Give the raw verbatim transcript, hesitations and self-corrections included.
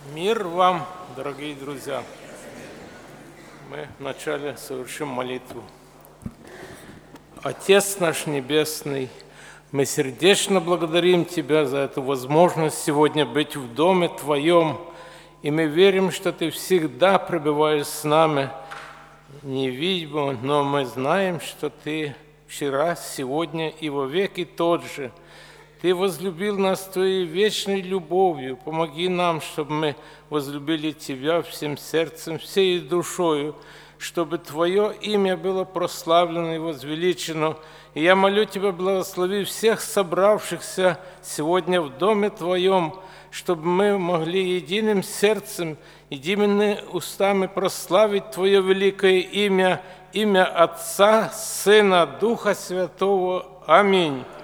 Мир вам, дорогие друзья! Мы вначале совершим молитву. Отец наш Небесный, мы сердечно благодарим Тебя за эту возможность сегодня быть в Доме Твоем, и мы верим, что Ты всегда пребываешь с нами, невидимо, но мы знаем, что Ты вчера, сегодня и во веки тот же. Ты возлюбил нас Твоей вечной любовью. Помоги нам, чтобы мы возлюбили Тебя всем сердцем, всей душою, чтобы Твое имя было прославлено и возвеличено. И я молю Тебя, благослови всех собравшихся сегодня в Доме Твоем, чтобы мы могли единым сердцем, едиными устами прославить Твое великое имя, имя Отца, Сына, Духа Святого. Аминь.